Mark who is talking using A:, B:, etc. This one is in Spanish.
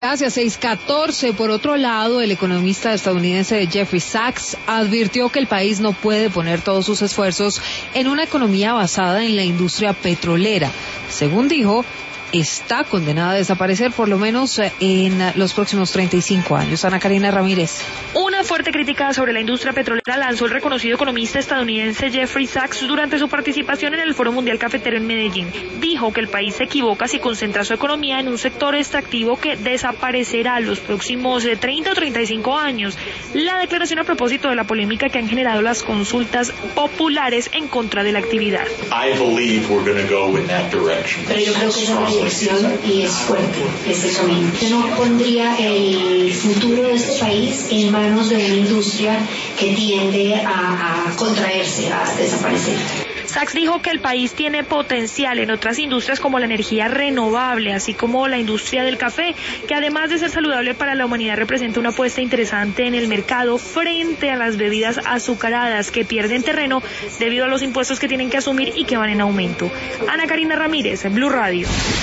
A: Gracias, 6:14. Por otro lado, el economista estadounidense Jeffrey Sachs advirtió que el país no puede poner todos sus esfuerzos en una economía basada en la industria petrolera. Según dijo, está condenada a desaparecer por lo menos en los próximos 35 años. Ana Karina Ramírez.
B: Una fuerte crítica sobre la industria petrolera lanzó el reconocido economista estadounidense Jeffrey Sachs durante su participación en el Foro Mundial Cafetero en Medellín. Dijo que el país se equivoca si concentra su economía en un sector extractivo que desaparecerá los próximos 30 o 35 años. La declaración a propósito de la polémica que han generado las consultas populares en contra de la actividad.
C: Pero yo creo que esa dirección y es fuerte este camino. Yo no pondría el futuro de este país en manos de una industria que tiende a contraerse, a desaparecer.
B: Sachs dijo que el país tiene potencial en otras industrias como la energía renovable, así como la industria del café, que además de ser saludable para la humanidad representa una apuesta interesante en el mercado frente a las bebidas azucaradas que pierden terreno debido a los impuestos que tienen que asumir y que van en aumento. Ana Karina Ramírez, Blue Radio.